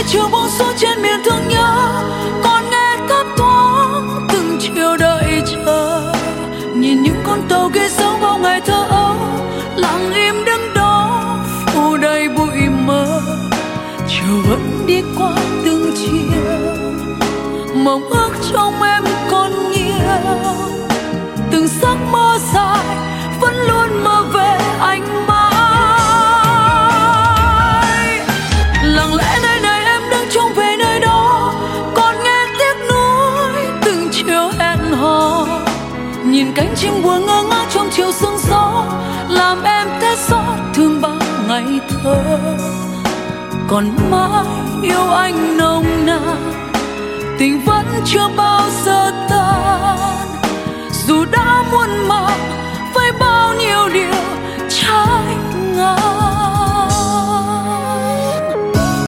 chiều buông xuống trên miền thương nhớ, còn nghe thấp thoáng từng chiều đợi chờ. Nhìn những con tàu ghe sống bao ngày thơ ấu, lặng im đứng đó phủ đầy bụi mờ. Chiều vẫn đi qua từng chiều, mong ước trong em còn nhiều. Từng giấc mơ dài vẫn luôn mơ về anh mãi. Lặng lẽ nơi này em đứng trông về nơi đó, còn nghe tiếc nuối từng chiều hẹn hò. Nhìn cánh chim buồn ngơ ngác trong chiều sương gió, làm em thấy xót thương bao ngày thơ. Còn mãi yêu anh nồng nàn, tình vẫn chưa bao giờ tan. Dù đã muôn màu với bao nhiêu điều trái ngang.